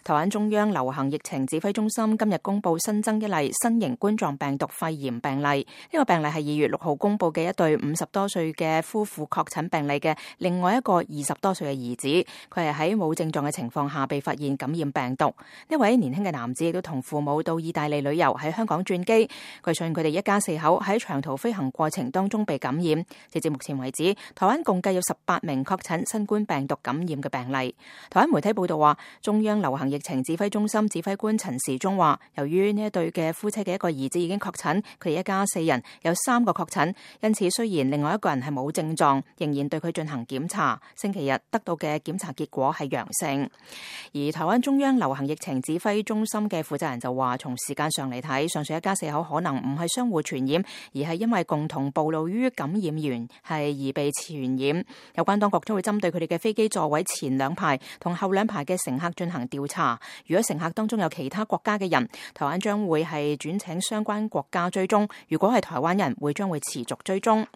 台灣中央流行疫情指揮中心今日公布新增一例新型冠狀病毒肺炎病例。呢個病例係2月6號公布嘅一對50多歲嘅夫婦確診病例嘅另外一個20多歲嘅兒子，佢係喺冇症狀嘅情況下被發現感染病毒。呢位年輕嘅男子亦都同父母到意大利旅遊，喺香港轉機。據信佢哋一家4口喺長途飛行過程當中被感染。截至目前為止，台灣共計有18名確診新冠病毒感染嘅病例。台灣媒體報道話，中央流行疫情指揮中心指揮官陳時中話，由於呢一對嘅夫妻嘅一個兒子已經確診，佢哋一家4人有3個確診，因此雖然另外一個人係冇症狀，仍然對佢進行檢查。星期日得到嘅檢查結果係陽性。而台灣中央流行疫情指揮中心嘅負責人就話，從時間上嚟睇，上述一家4口可能唔係相互傳染，而係因為共同暴露於感染源係而被傳染。有關當局都會針對佢哋嘅飛機座位前2排同後2排嘅乘客進行調查。如果乘客當中有其他國家嘅人，台灣將會係轉請相關國家追蹤。如果係台灣人，將會持續追蹤。